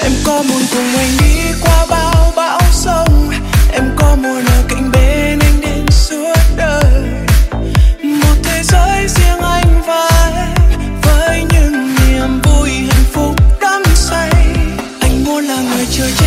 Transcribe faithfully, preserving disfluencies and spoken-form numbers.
Em có muốn cùng anh đi qua bao bão sông, em có muốn ở cạnh bên anh đến suốt đời. Một thế giới riêng anh và em, với những niềm vui hạnh phúc đắm say. Anh muốn là người chờ